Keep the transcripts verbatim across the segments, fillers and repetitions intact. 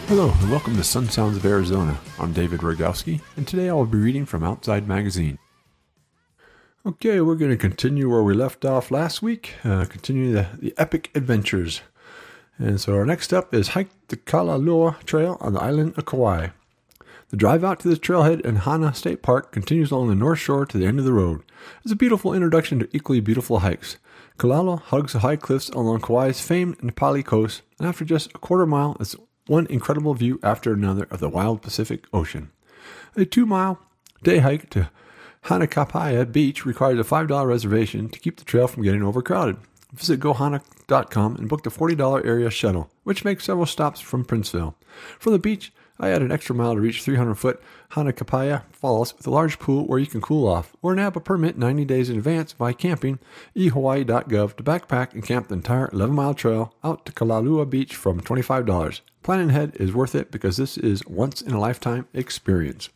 Hello and welcome to Sun Sounds of Arizona. I'm David Rogowski, and today I will be reading from Outside Magazine. Okay, we're going to continue where we left off last week, uh, continue the, the epic adventures. And so our next step is hike the Kalalua Trail on the island of Kauai. The drive out to the trailhead in Hana State Park continues along the north shore to the end of the road. It's a beautiful introduction to equally beautiful hikes. Kalalua hugs the high cliffs along Kauai's famed Napali coast, and after just a quarter mile, it's one incredible view after another of the wild Pacific Ocean. A two-mile day hike to Hanakapaya Beach requires a five dollars reservation to keep the trail from getting overcrowded. Visit go hana dot com and book the forty dollars area shuttle, which makes several stops from Princeville. From the beach, I add an extra mile to reach three hundred foot Hanakapaya Falls with a large pool where you can cool off, or nab a permit ninety days in advance by camping e hawaii dot gov to backpack and camp the entire eleven mile trail out to Kalalua Beach from twenty-five dollars. Planning ahead is worth it because this is once-in-a-lifetime experience.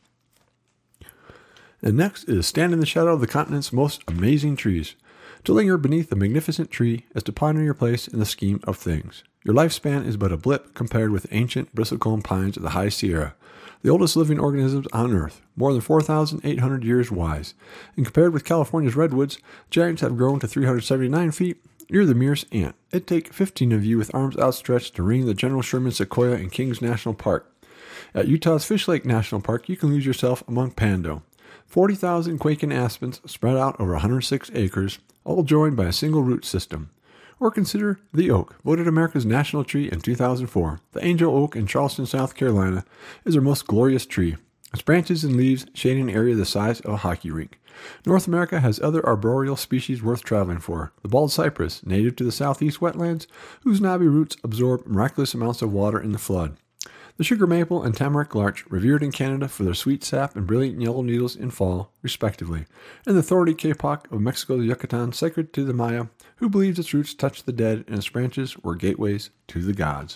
And next is stand in the shadow of the continent's most amazing trees. To linger beneath a magnificent tree is to ponder your place in the scheme of things. Your lifespan is but a blip compared with ancient bristlecone pines of the High Sierra, the oldest living organisms on Earth, more than four thousand eight hundred years wise. And compared with California's redwoods, giants have grown to three hundred seventy-nine feet. You're the merest ant. It'd take fifteen of you with arms outstretched to ring the General Sherman Sequoia in Kings National Park. At Utah's Fish Lake National Park, you can lose yourself among pando. forty thousand quaking aspens spread out over one hundred six acres, all joined by a single root system. Or consider the oak, voted America's national tree in two thousand four. The angel oak in Charleston, South Carolina, is our most glorious tree. Its branches and leaves shading an area the size of a hockey rink. North America has other arboreal species worth traveling for. The bald cypress, native to the southeast wetlands, whose knobby roots absorb miraculous amounts of water in the flood. The sugar maple and tamarack larch, revered in Canada for their sweet sap and brilliant yellow needles in fall, respectively, and the thorny kapok of Mexico's Yucatan, sacred to the Maya, who believes its roots touch the dead and its branches were gateways to the gods.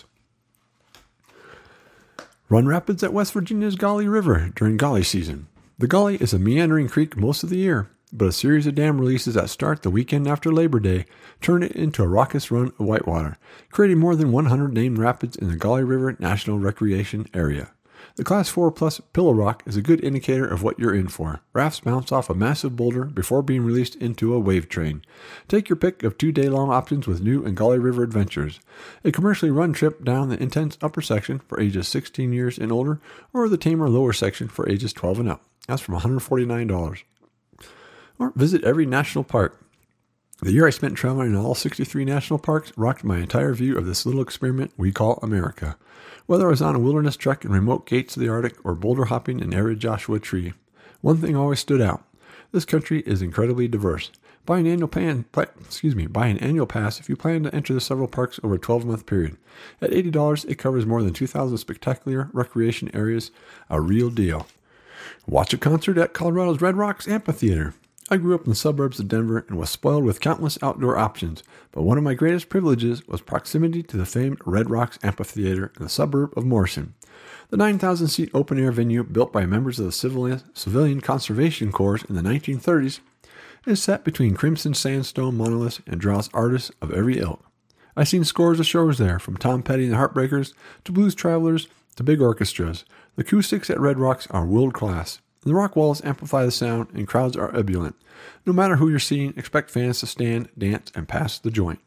Run rapids at West Virginia's Gauley River during Gauley season. The Gauley is a meandering creek most of the year, but a series of dam releases that start the weekend after Labor Day turn it into a raucous run of whitewater, creating more than one hundred named rapids in the Gauley River National Recreation Area. The Class four Plus Pillow Rock is a good indicator of what you're in for. Rafts bounce off a massive boulder before being released into a wave train. Take your pick of two day-long options with new and Gauley River adventures. A commercially run trip down the intense upper section for ages sixteen years and older, or the tamer lower section for ages twelve and up. That's from one hundred forty-nine dollars. Or visit every national park. The year I spent traveling in all sixty-three national parks rocked my entire view of this little experiment we call America. Whether I was on a wilderness trek in remote gates of the Arctic or boulder hopping in arid Joshua Tree, one thing always stood out. This country is incredibly diverse. Buy an annual pan, excuse me, buy an annual pass if you plan to enter the several parks over a twelve-month period. At eighty dollars, it covers more than two thousand spectacular recreation areas, a real deal. Watch a concert at Colorado's Red Rocks Amphitheater. I grew up in the suburbs of Denver and was spoiled with countless outdoor options, but one of my greatest privileges was proximity to the famed Red Rocks Amphitheater in the suburb of Morrison. The nine thousand seat open-air venue built by members of the Civilian, Civilian Conservation Corps in the nineteen thirties is set between crimson sandstone monoliths and draws artists of every ilk. I've seen scores of shows there, from Tom Petty and the Heartbreakers to Blues Travelers to big orchestras. The acoustics at Red Rocks are world-class. The rock walls amplify the sound, and crowds are ebullient. No matter who you're seeing, expect fans to stand, dance, and pass the joint.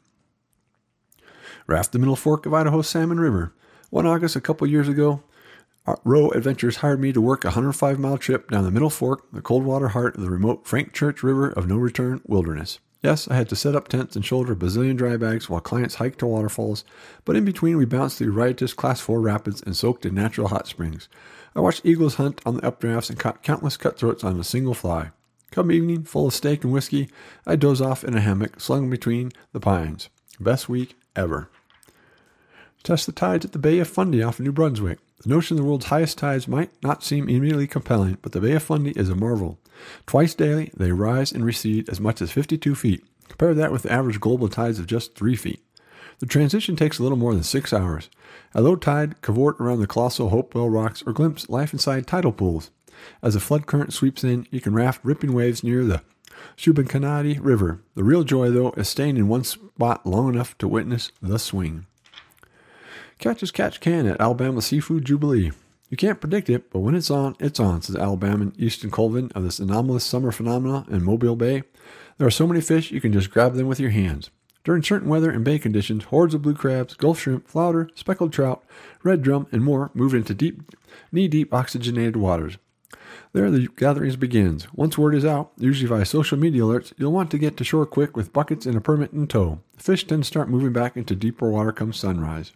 Raft the Middle Fork of Idaho's Salmon River. One August a couple years ago, Row Adventures hired me to work a one hundred five mile trip down the Middle Fork, the cold water heart of the remote Frank Church River of No Return wilderness. Yes, I had to set up tents and shoulder a bazillion dry bags while clients hiked to waterfalls, but in between we bounced through riotous Class four rapids and soaked in natural hot springs. I watched eagles hunt on the updrafts and caught countless cutthroats on a single fly. Come evening, full of steak and whiskey, I doze off in a hammock slung between the pines. Best week ever. Test the tides at the Bay of Fundy off New Brunswick. The notion the world's highest tides might not seem immediately compelling, but the Bay of Fundy is a marvel. Twice daily, they rise and recede as much as fifty-two feet. Compare that with the average global tides of just three feet. The transition takes a little more than six hours. At low tide, cavort around the colossal Hopewell Rocks or glimpse life inside tidal pools. As a flood current sweeps in, you can raft ripping waves near the Shubenacadie River. The real joy, though, is staying in one spot long enough to witness the swing. Catch as catch can at Alabama Seafood Jubilee. You can't predict it, but when it's on, it's on, says Alabaman Easton Colvin of this anomalous summer phenomena in Mobile Bay. There are so many fish, you can just grab them with your hands. During certain weather and bay conditions, hordes of blue crabs, gulf shrimp, flounder, speckled trout, red drum, and more move into deep, knee-deep oxygenated waters. There the gatherings begins. Once word is out, usually via social media alerts, you'll want to get to shore quick with buckets and a permit in tow. The fish then start moving back into deeper water come sunrise.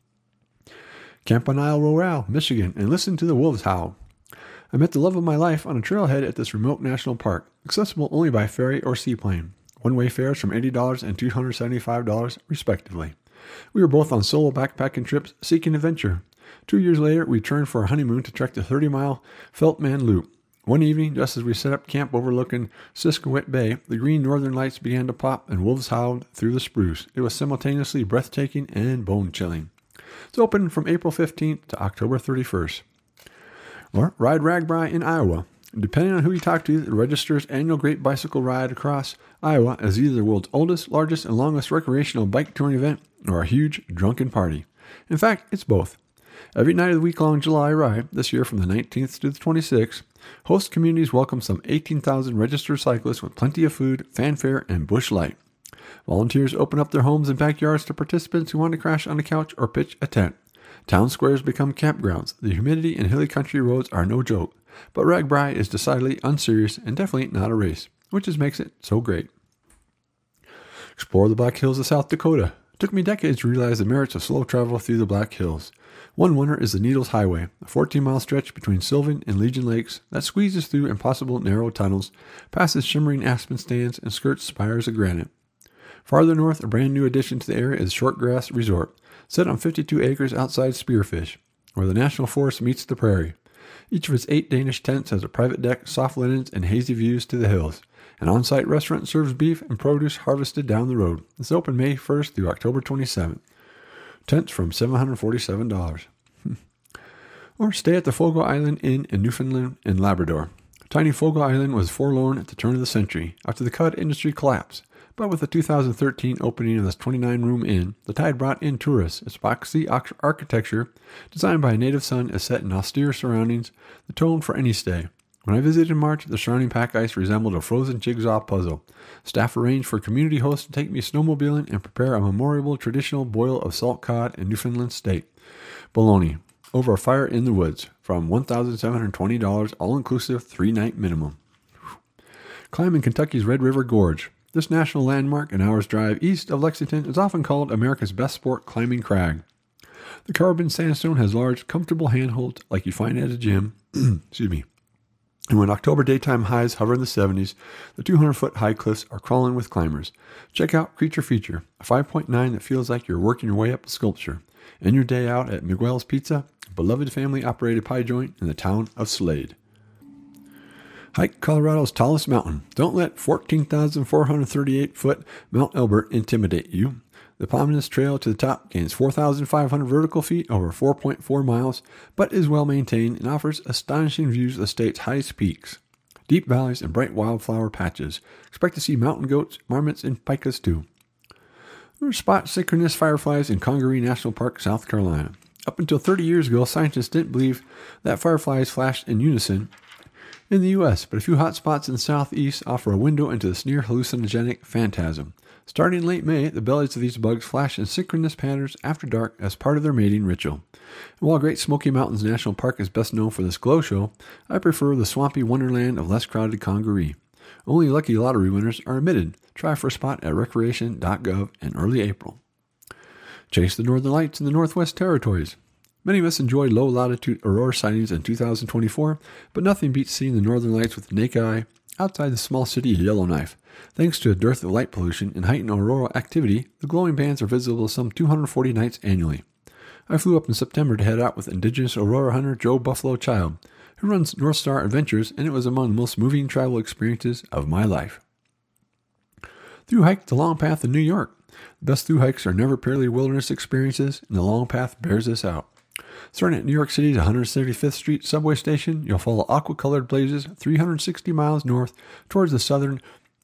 Camp on Isle Royale, Michigan, and listen to the wolves howl. I met the love of my life on a trailhead at this remote national park, accessible only by ferry or seaplane. One-way fares from eighty dollars and two hundred seventy-five dollars, respectively. We were both on solo backpacking trips seeking adventure. Two years later, we returned for our honeymoon to trek the thirty-mile Feltman Loop. One evening, just as we set up camp overlooking Siskiwit Bay, the green northern lights began to pop and wolves howled through the spruce. It was simultaneously breathtaking and bone-chilling. It's open from April fifteenth to October thirty-first. Or ride RAGBRAI in Iowa. Depending on who you talk to, it registers annual Great Bicycle Ride across Iowa as either the world's oldest, largest, and longest recreational bike touring event or a huge drunken party. In fact, it's both. Every night of the week-long July ride, this year from the nineteenth to the twenty-sixth, host communities welcome some eighteen thousand registered cyclists with plenty of food, fanfare, and bush light. Volunteers open up their homes and backyards to participants who want to crash on a couch or pitch a tent. Town squares become campgrounds. The humidity and hilly country roads are no joke. But RAGBRAI is decidedly unserious and definitely not a race, which just makes it so great. Explore the Black Hills of South Dakota. It took me decades to realize the merits of slow travel through the Black Hills. One winner is the Needles Highway, a fourteen-mile stretch between Sylvan and Legion Lakes that squeezes through impossible narrow tunnels, passes shimmering aspen stands, and skirts spires of granite. Farther north, a brand new addition to the area is Shortgrass Resort, set on fifty-two acres outside Spearfish, where the National Forest meets the prairie. Each of its eight Danish tents has a private deck, soft linens, and hazy views to the hills. An on-site restaurant serves beef and produce harvested down the road. It's open May first through October twenty-seventh. Tents from seven hundred forty-seven dollars. Or stay at the Fogo Island Inn in Newfoundland and Labrador. Tiny Fogo Island was forlorn at the turn of the century after the cod industry collapsed. But with the two thousand thirteen opening of this twenty-nine room inn, the tide brought in tourists. Its boxy architecture, designed by a native son, is set in austere surroundings, the tone for any stay. When I visited in March, the surrounding pack ice resembled a frozen jigsaw puzzle. Staff arranged for community hosts to take me snowmobiling and prepare a memorable traditional boil of salt cod in Newfoundland State. Bologna, over a fire in the woods, from one thousand seven hundred twenty dollars all-inclusive three-night minimum. Climbing Kentucky's Red River Gorge. This national landmark, an hour's drive east of Lexington, is often called America's best sport climbing crag. The carbon sandstone has large, comfortable handholds like you find at a gym. Excuse me. And when October daytime highs hover in the seventies, the two hundred foot high cliffs are crawling with climbers. Check out Creature Feature, a five point nine that feels like you're working your way up a sculpture. End your day out at Miguel's Pizza, a beloved family-operated pie joint in the town of Slade. Hike Colorado's tallest mountain. Don't let fourteen thousand four hundred thirty-eight foot Mount Elbert intimidate you. The Pomnus Trail to the top gains four thousand five hundred vertical feet over four point four miles, but is well maintained and offers astonishing views of the state's highest peaks. Deep valleys and bright wildflower patches. Expect to see mountain goats, marmots, and pikas too. There spot synchronous fireflies in Congaree National Park, South Carolina. Up until thirty years ago, scientists didn't believe that fireflies flashed in unison in the U S, but a few hot spots in the southeast offer a window into this near hallucinogenic phantasm. Starting in late May, the bellies of these bugs flash in synchronous patterns after dark as part of their mating ritual. And while Great Smoky Mountains National Park is best known for this glow show, I prefer the swampy wonderland of less crowded Congaree. Only lucky lottery winners are admitted. Try for a spot at recreation dot gov in early April. Chase the Northern Lights in the Northwest Territories. Many of us enjoyed low-latitude aurora sightings in two thousand twenty-four, but nothing beats seeing the Northern Lights with the naked eye outside the small city of Yellowknife. Thanks to a dearth of light pollution and heightened aurora activity, the glowing bands are visible some two hundred forty nights annually. I flew up in September to head out with indigenous aurora hunter Joe Buffalo Child, who runs North Star Adventures, and it was among the most moving travel experiences of my life. Through hike the Long Path in New York. The best through hikes are never purely wilderness experiences, and the Long Path bears this out. Starting at New York City's one hundred seventy-fifth Street subway station, you'll follow aqua-colored blazes three hundred sixty miles north towards the southern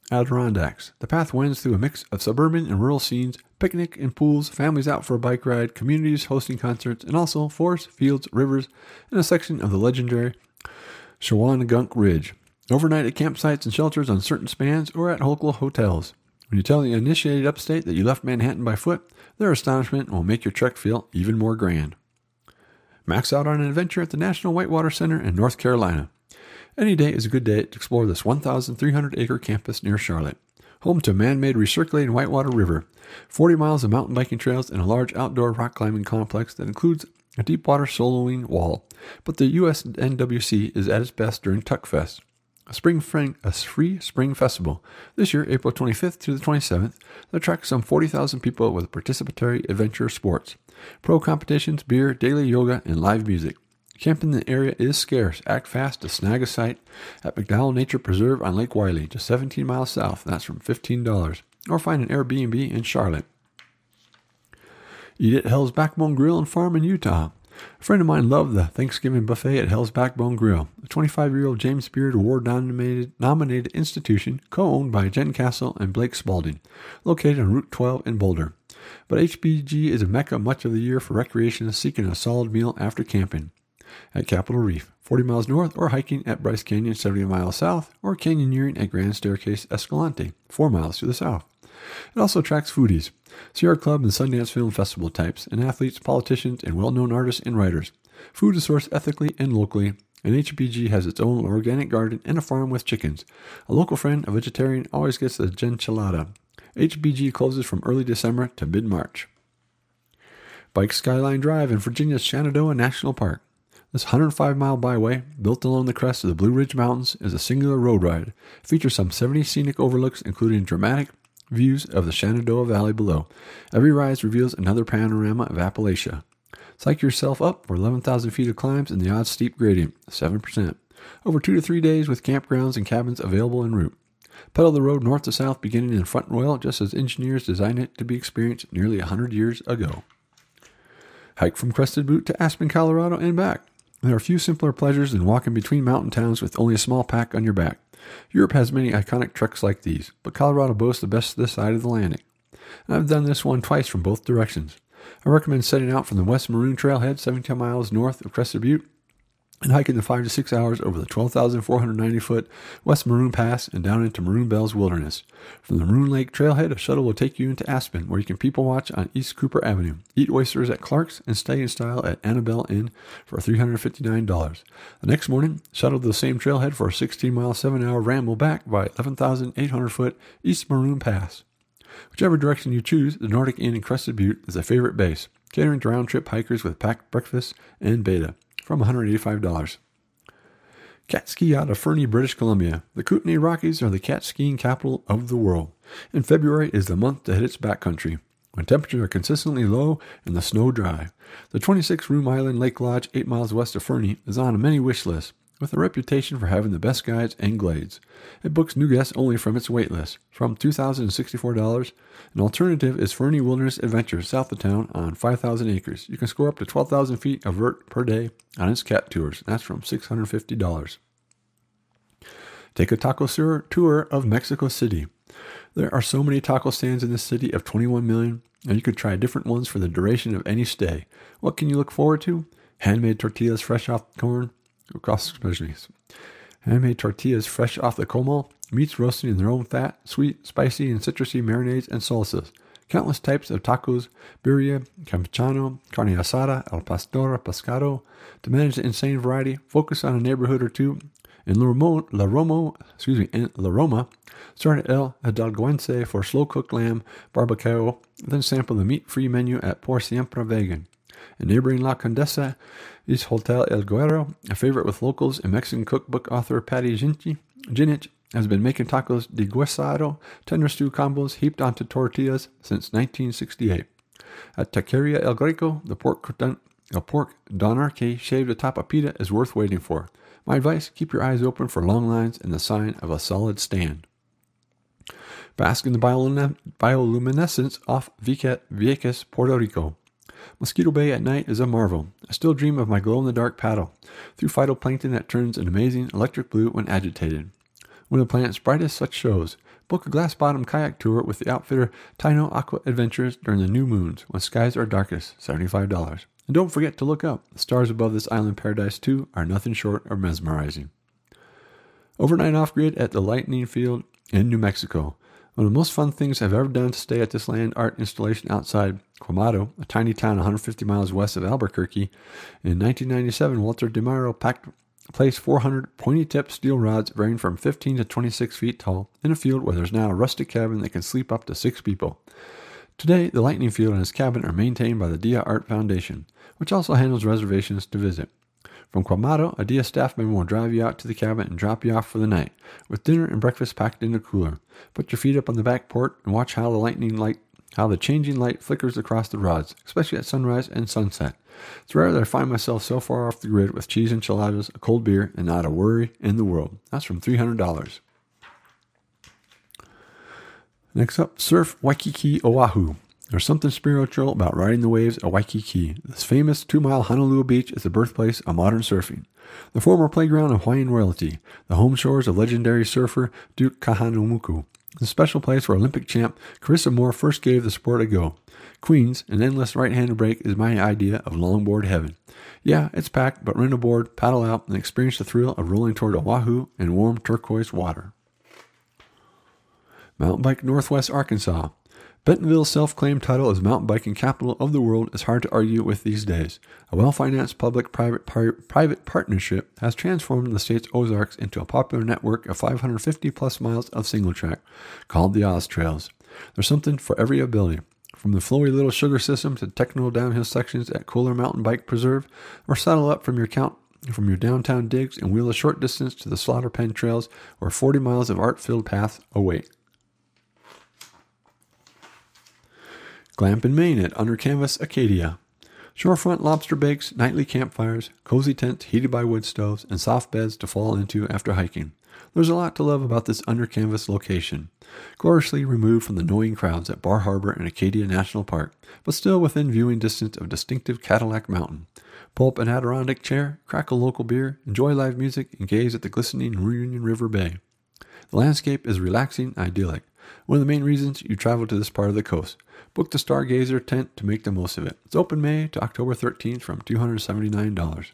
Adirondacks. The path winds through a mix of suburban and rural scenes, picnic and pools, families out for a bike ride, communities hosting concerts, and also forests, fields, rivers, and a section of the legendary Shawangunk Ridge. Overnight at campsites and shelters on certain spans or at local hotels. When you tell the initiated upstate that you left Manhattan by foot, their astonishment will make your trek feel even more grand. Max out on an adventure at the National Whitewater Center in North Carolina. Any day is a good day to explore this one thousand three hundred acre campus near Charlotte, home to a man-made recirculating Whitewater River, forty miles of mountain biking trails, and a large outdoor rock climbing complex that includes a deep-water soloing wall. But the U S N W C is at its best during Tuckfest, a spring a free spring festival. This year, April twenty-fifth to the twenty-seventh, that attracts some forty thousand people with participatory adventure sports, pro competitions, beer, daily yoga, and live music. Camping in the area is scarce. Act fast to snag a site at McDowell Nature Preserve on Lake Wiley, just seventeen miles south. That's from fifteen dollars. Or find an Airbnb in Charlotte. Eat at Hell's Backbone Grill and Farm in Utah. A friend of mine loved the Thanksgiving buffet at Hell's Backbone Grill, a twenty-five-year-old James Beard Award-nominated nominated institution co-owned by Jen Castle and Blake Spalding, located on Route twelve in Boulder. But H B G is a mecca much of the year for recreationists seeking a solid meal after camping. At Capitol Reef, forty miles north, or hiking at Bryce Canyon, seventy miles south, or canyoneering at Grand Staircase Escalante, four miles to the south. It also attracts foodies, Sierra Club and Sundance Film Festival types, and athletes, politicians, and well-known artists and writers. Food is sourced ethically and locally, and H B G has its own organic garden and a farm with chickens. A local friend, a vegetarian, always gets the genchelada. H B G closes from early December to mid-March. Bike Skyline Drive in Virginia's Shenandoah National Park. This one hundred five mile byway, built along the crest of the Blue Ridge Mountains, is a singular road ride. It features some seventy scenic overlooks, including dramatic views of the Shenandoah Valley below. Every rise reveals another panorama of Appalachia. Psych yourself up for eleven thousand feet of climbs and the odd steep gradient, seven percent. Over two to three days with campgrounds and cabins available en route. Pedal the road north to south, beginning in Front Royal, just as engineers designed it to be experienced nearly one hundred years ago. Hike from Crested Butte to Aspen, Colorado, and back. There are few simpler pleasures than walking between mountain towns with only a small pack on your back. Europe has many iconic treks like these, but Colorado boasts the best this side of the Atlantic. And I've done this one twice from both directions. I recommend setting out from the West Maroon Trailhead, seventeen miles north of Crested Butte, and hiking the five to six hours over the twelve thousand four hundred ninety foot West Maroon Pass and down into Maroon Bells Wilderness. From the Maroon Lake Trailhead, a shuttle will take you into Aspen, where you can people watch on East Cooper Avenue, eat oysters at Clark's, and stay in style at Annabelle Inn for three hundred fifty-nine dollars. The next morning, shuttle to the same trailhead for a sixteen mile, seven hour ramble back by eleven thousand eight hundred foot East Maroon Pass. Whichever direction you choose, the Nordic Inn in Crested Butte is a favorite base, catering to round-trip hikers with packed breakfast and beta, from one hundred eighty-five dollars. Cat ski out of Fernie, British Columbia. The Kootenay Rockies are the cat skiing capital of the world, and February is the month to hit its backcountry, when temperatures are consistently low and the snow dry. The twenty-six room island Lake Lodge, eight miles west of Fernie, is on many wish lists, with a reputation for having the best guides and glades. It books new guests only from its wait list, from two thousand sixty-four dollars. An alternative is Fernie Wilderness Adventure south of town on five thousand acres. You can score up to twelve thousand feet of vert per day on its cat tours. That's from six hundred fifty dollars. Take a taco tour of Mexico City. There are so many taco stands in this city of twenty-one million, and you could try different ones for the duration of any stay. What can you look forward to? Handmade tortillas fresh off the corn. Handmade tortillas fresh off the comal, meats roasted in their own fat, sweet, spicy, and citrusy marinades and salsas. Countless types of tacos, birria, campechano, carne asada, al pastor, pescado. To manage the insane variety, focus on a neighborhood or two. In La Roma, La Roma, excuse me, in La Roma, start at El Hidalgoense for slow-cooked lamb barbecue, then sample the meat-free menu at Por Siempre Vegan. In neighboring La Condesa is Hotel El Guerrero, a favorite with locals, and Mexican cookbook author Patty Ginich has been making tacos de guisado, tender stew combos heaped onto tortillas since nineteen sixty-eight. At Taqueria El Greco, the pork, don- a pork donarque shaved atop a pita is worth waiting for. My advice, keep your eyes open for long lines and the sign of a solid stand. Bask in the biolum- bioluminescence off Vieques, Puerto Rico. Mosquito Bay at night is a marvel. I still dream of my glow-in-the-dark paddle through phytoplankton that turns an amazing electric blue when agitated. One of the planet's brightest such shows, Book a glass-bottom kayak tour with the outfitter Taino Aqua Adventures during the new moons when skies are darkest, seventy-five dollars. And don't forget to look up. The stars above this island paradise, too, are nothing short of mesmerizing. Overnight off-grid at the Lightning Field in New Mexico. One of the most fun things I've ever done to stay at this land art installation outside Quemado, a tiny town one hundred fifty miles west of Albuquerque. In nineteen ninety-seven, Walter DeMauro packed placed four hundred pointy-tipped steel rods varying from fifteen to twenty-six feet tall in a field where there's now a rustic cabin that can sleep up to six people. Today, the Lightning Field and his cabin are maintained by the Dia Art Foundation, which also handles reservations to visit. From Quemado, a Dia staff member will drive you out to the cabin and drop you off for the night, with dinner and breakfast packed in a cooler. Put your feet up on the back porch and watch how the lightning light, how the changing light flickers across the rods, especially at sunrise and sunset. It's rare that I find myself so far off the grid with cheese enchiladas, a cold beer, and not a worry in the world. That's from three hundred dollars. Next up, surf Waikiki, Oahu. There's something spiritual about riding the waves at Waikiki. This famous two-mile Honolulu beach is the birthplace of modern surfing. The former playground of Hawaiian royalty, the home shores of legendary surfer Duke Kahanamoku. It's a special place where Olympic champ Carissa Moore first gave the sport a go. Queens, an endless right-handed break, is my idea of longboard heaven. Yeah, it's packed, but rent a board, paddle out, and experience the thrill of rolling toward Oahu in warm turquoise water. Mountain Bike Northwest Arkansas. Bentonville's self-claimed title as mountain biking capital of the world is hard to argue with these days. A well-financed public-private par- private partnership has transformed the state's Ozarks into a popular network of five hundred fifty plus miles of single track, called the Oz Trails. There's something for every ability, from the flowy little sugar system to technical downhill sections at Kohler Mountain Bike Preserve, or saddle up from your count from your downtown digs and wheel a short distance to the Slaughter Pen Trails, where forty miles of art-filled paths await. Glamp in Maine at Under Canvas Acadia. Shorefront lobster bakes, nightly campfires, cozy tents heated by wood stoves, and soft beds to fall into after hiking. There's a lot to love about this Under Canvas location. Gloriously removed from the annoying crowds at Bar Harbor and Acadia National Park, but still within viewing distance of distinctive Cadillac Mountain. Pull up an Adirondack chair, crack a local beer, enjoy live music, and gaze at the glistening Reunion River Bay. The landscape is relaxing, idyllic. One of the main reasons you travel to this part of the coast. Book the Stargazer tent to make the most of it. It's open May to October thirteenth from two hundred seventy-nine dollars.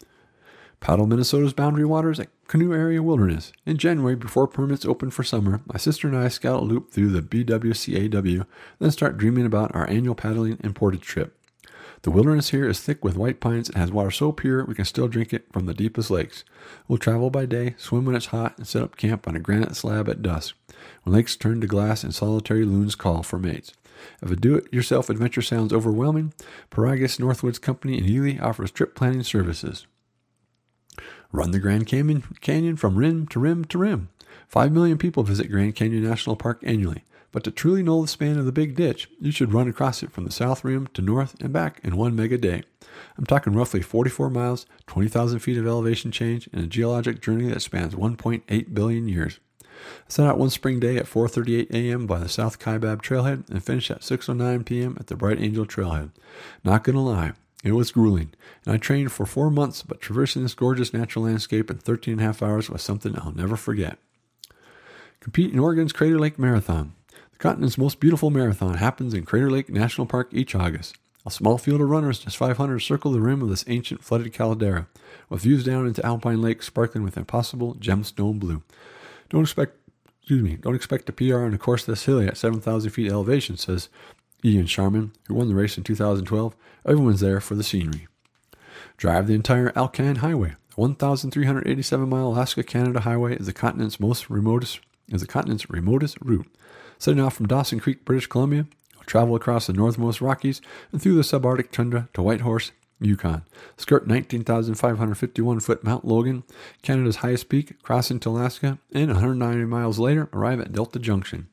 Paddle Minnesota's boundary waters at Canoe Area Wilderness. In January, before permits open for summer, my sister and I scout a loop through the B W C A W, then start dreaming about our annual paddling and portage trip. The wilderness here is thick with white pines and has water so pure we can still drink it from the deepest lakes. We'll travel by day, swim when it's hot, and set up camp on a granite slab at dusk, when lakes turn to glass and solitary loons call for mates. If a do-it-yourself adventure sounds overwhelming, Paragus Northwoods Company in Ely offers trip planning services. Run the Grand Canyon, Canyon from rim to rim to rim. Five million people visit Grand Canyon National Park annually, but to truly know the span of the Big Ditch, you should run across it from the south rim to north and back in one mega day. I'm talking roughly forty-four miles, twenty thousand feet of elevation change, and a geologic journey that spans one point eight billion years. I set out one spring day at four thirty-eight a.m. by the South Kaibab Trailhead and finished at six oh nine p.m. at the Bright Angel Trailhead. Not gonna lie, it was grueling, and I trained for four months, but traversing this gorgeous natural landscape in thirteen and a half hours was something I'll never forget. Compete in Oregon's Crater Lake Marathon. The continent's most beautiful marathon happens in Crater Lake National Park each August. A small field of runners, just five hundred, circle the rim of this ancient flooded caldera, with views down into Alpine Lake sparkling with impossible gemstone blue. Don't expect, excuse me, don't expect a P R on a course this hilly at seven thousand feet elevation, says Ian Sharman, who won the race in two thousand twelve. Everyone's there for the scenery. Drive the entire Alcan Highway. The one thousand three hundred eighty-seven mile Alaska-Canada highway is the continent's most remotest, is the continent's remotest route. Setting off from Dawson Creek, British Columbia, you'll travel across the northernmost Rockies and through the subarctic tundra to Whitehorse, Yukon. Skirt nineteen thousand five hundred fifty-one foot Mount Logan, Canada's highest peak, cross into Alaska, and one hundred ninety miles later, arrive at Delta Junction.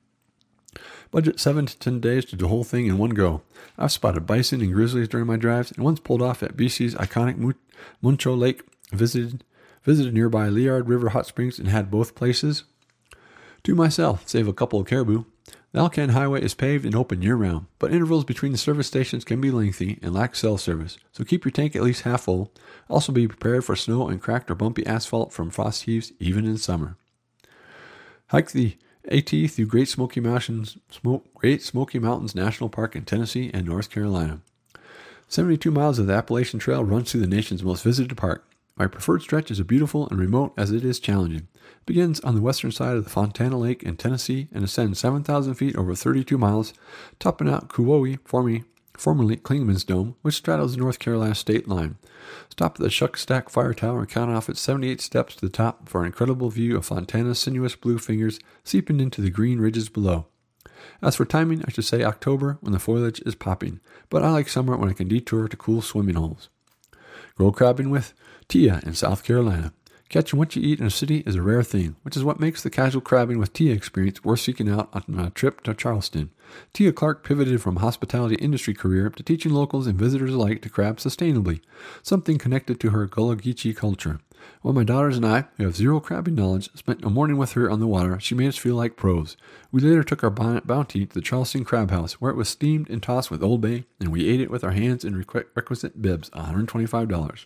Budget seven to ten days to do the whole thing in one go. I've spotted bison and grizzlies during my drives, and once pulled off at B C's iconic Muncho Lake, visited, visited nearby Liard River Hot Springs, and had both places to myself, save a couple of caribou. The Alcan Highway is paved and open year-round, but intervals between the service stations can be lengthy and lack cell service, so keep your tank at least half full. Also be prepared for snow and cracked or bumpy asphalt from frost heaves even in summer. Hike the AT through Great Smoky Mountains, Smoke, Great Smoky Mountains National Park in Tennessee and North Carolina. seventy-two miles of the Appalachian Trail runs through the nation's most visited park. My preferred stretch is as beautiful and remote as it is challenging. It begins on the western side of the Fontana Lake in Tennessee and ascends seven thousand feet over thirty-two miles, topping out Kuwoi, formerly, formerly Klingman's Dome, which straddles the North Carolina state line. Stop at the Shuck Stack Fire Tower and count off its seventy-eight steps to the top for an incredible view of Fontana's sinuous blue fingers seeping into the green ridges below. As for timing, I should say October when the foliage is popping, but I like summer when I can detour to cool swimming holes. Go crabbing with Tia in South Carolina. Catching what you eat in a city is a rare thing, which is what makes the casual crabbing with Tia experience worth seeking out on a trip to Charleston. Tia Clark pivoted from a hospitality industry career to teaching locals and visitors alike to crab sustainably, something connected to her Gullah Geechee culture. While my daughters and I, who have zero crabbing knowledge, spent a morning with her on the water, she made us feel like pros. We later took our bounty to the Charleston Crab House, where it was steamed and tossed with Old Bay, and we ate it with our hands in requisite bibs, one hundred twenty-five dollars.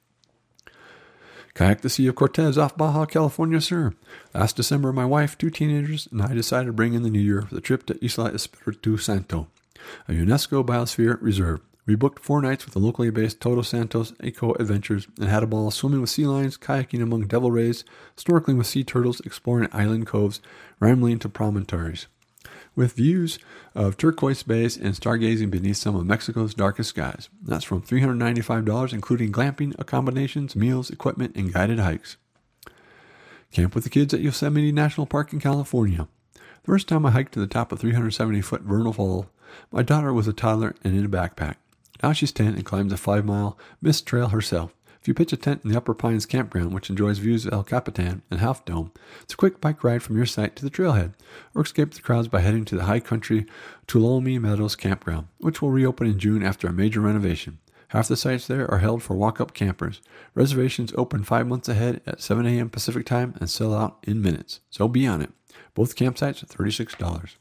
Kayak the Sea of Cortez off Baja California, sir. Last December, my wife, two teenagers, and I decided to bring in the new year for the trip to Isla Espiritu Santo, a UNESCO Biosphere Reserve. We booked four nights with the locally based Todos Santos Eco Adventures and had a ball swimming with sea lions, kayaking among devil rays, snorkeling with sea turtles, exploring island coves, rambling to promontories, with views of turquoise bays and stargazing beneath some of Mexico's darkest skies. That's from three hundred ninety-five dollars, including glamping accommodations, meals, equipment, and guided hikes. Camp with the kids at Yosemite National Park in California. The first time I hiked to the top of three hundred seventy foot Vernal Fall, my daughter was a toddler and in a backpack. Now she's ten and climbs a five-mile mist trail herself. If you pitch a tent in the Upper Pines campground, which enjoys views of El Capitan and Half Dome, it's a quick bike ride from your site to the trailhead, or escape the crowds by heading to the high country Tuolumne Meadows campground, which will reopen in June after a major renovation. Half the sites there are held for walk-up campers. Reservations open five months ahead at seven a.m. Pacific time and sell out in minutes, so be on it. Both campsites are thirty-six dollars.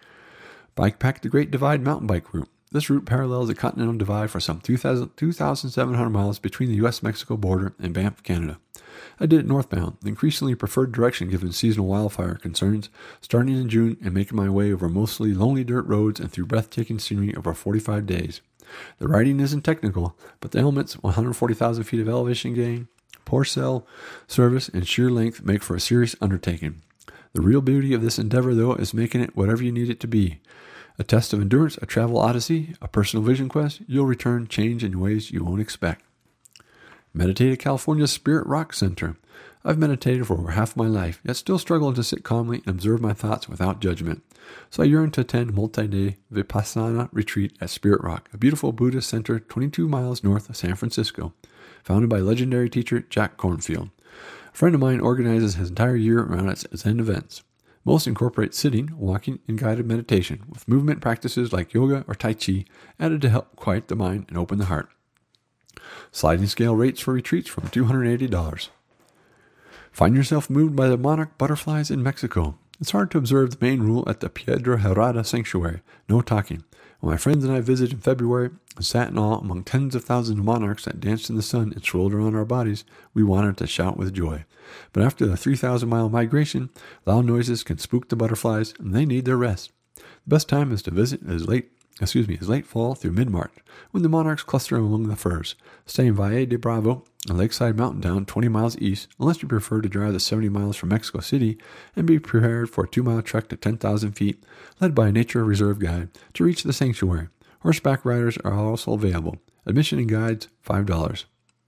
Bike pack the Great Divide mountain bike route. This route parallels the Continental Divide for some two thousand seven hundred miles between the U S Mexico border and Banff, Canada. I did it northbound, the increasingly preferred direction given seasonal wildfire concerns, starting in June and making my way over mostly lonely dirt roads and through breathtaking scenery over forty-five days. The riding isn't technical, but the elements, one hundred forty thousand feet of elevation gain, poor cell service, and sheer length make for a serious undertaking. The real beauty of this endeavor, though, is making it whatever you need it to be. A test of endurance, a travel odyssey, a personal vision quest, you'll return change in ways you won't expect. Meditate at California's Spirit Rock Center. I've meditated for over half my life, yet still struggle to sit calmly and observe my thoughts without judgment. So I yearn to attend a multi-day Vipassana retreat at Spirit Rock, a beautiful Buddhist center twenty-two miles north of San Francisco, founded by legendary teacher Jack Kornfield. A friend of mine organizes his entire year around its Zen events. Most incorporate sitting, walking, and guided meditation, with movement practices like yoga or Tai Chi added to help quiet the mind and open the heart. Sliding scale rates for retreats from two hundred eighty dollars. Find yourself moved by the monarch butterflies in Mexico. It's hard to observe the main rule at the Piedra Herrada Sanctuary, no talking. When my friends and I visited in February and sat in awe among tens of thousands of monarchs that danced in the sun and swirled around our bodies, we wanted to shout with joy. But after the three thousand mile migration, loud noises can spook the butterflies, and they need their rest. The best time is to visit is late, excuse me, is late fall through mid-March, when the monarchs cluster among the firs. Stay in Valle de Bravo, a lakeside mountain town twenty miles east, unless you prefer to drive the seventy miles from Mexico City, and be prepared for a two-mile trek to ten thousand feet, led by a nature reserve guide, to reach the sanctuary. Horseback riders are also available. Admission and guides, five dollars.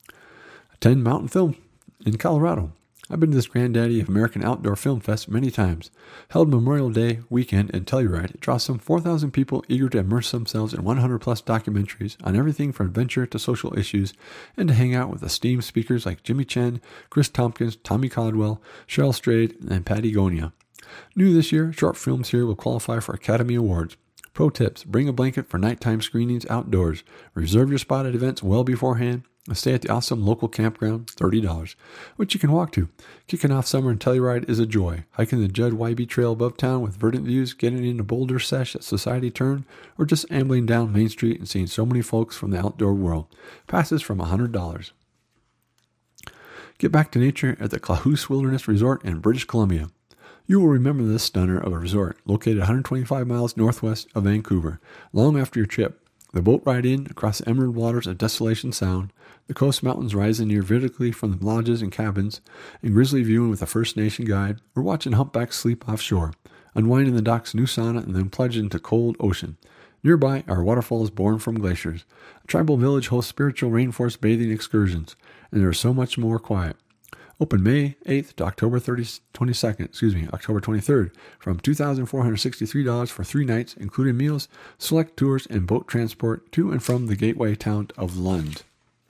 Attend Mountain Film in Colorado. I've been to this granddaddy of American Outdoor Film Fest many times. Held Memorial Day weekend in Telluride, it draws some four thousand people eager to immerse themselves in one hundred plus documentaries on everything from adventure to social issues, and to hang out with esteemed speakers like Jimmy Chen, Chris Tompkins, Tommy Caldwell, Cheryl Strayed, and Patty Gonia. New this year, short films here will qualify for Academy Awards. Pro tips: bring a blanket for nighttime screenings outdoors. Reserve your spot at events well beforehand. And stay at the awesome local campground, thirty dollars, which you can walk to. Kicking off summer in Telluride is a joy. Hiking the Judd Wybe Trail above town with verdant views, getting into Boulder Sesh at Society Turn, or just ambling down Main Street and seeing so many folks from the outdoor world. Passes from one hundred dollars. Get back to nature at the Clahoose Wilderness Resort in British Columbia. You will remember this stunner of a resort located one hundred twenty-five miles northwest of Vancouver long after your trip. The boat ride in across the emerald waters of Desolation Sound, the coast mountains rising near vertically from the lodges and cabins, and grizzly viewing with a First Nation guide, or watching humpbacks sleep offshore, unwinding the dock's new sauna and then plunging into cold ocean. Nearby are waterfalls born from glaciers. A tribal village hosts spiritual rainforest bathing excursions, and there is so much more quiet. Open May eighth to October thirtieth, twenty-second, excuse me, October twenty-third, from two thousand four hundred sixty-three dollars for three nights, including meals, select tours, and boat transport to and from the gateway town of Lund.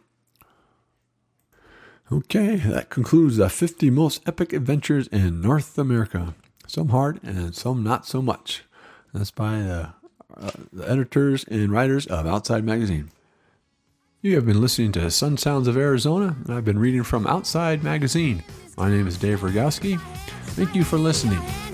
Okay, that concludes the fifty most epic adventures in North America. Some hard and some not so much. That's by the, uh, the editors and writers of Outside Magazine. You have been listening to Sun Sounds of Arizona, and I've been reading from Outside Magazine. My name is Dave Rogowski. Thank you for listening.